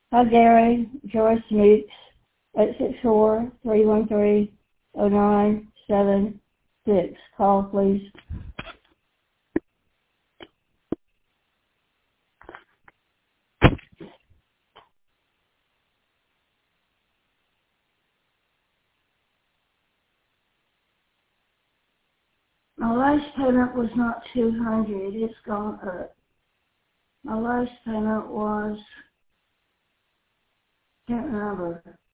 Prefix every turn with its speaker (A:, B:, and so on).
A: Hi, Gary. Joyce Meeks, 864-313-0976. Call, please. My last payment was not $200. It's gone up. My last payment was, can't remember.